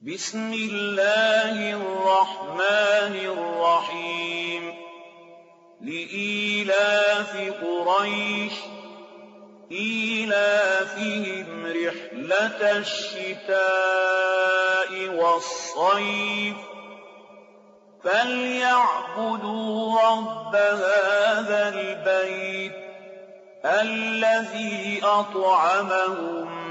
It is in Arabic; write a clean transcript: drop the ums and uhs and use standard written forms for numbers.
بسم الله الرحمن الرحيم لإيلاف قريش إيلافهم رحلة الشتاء والصيف فليعبدوا رب هذا البيت الذي أطعمهم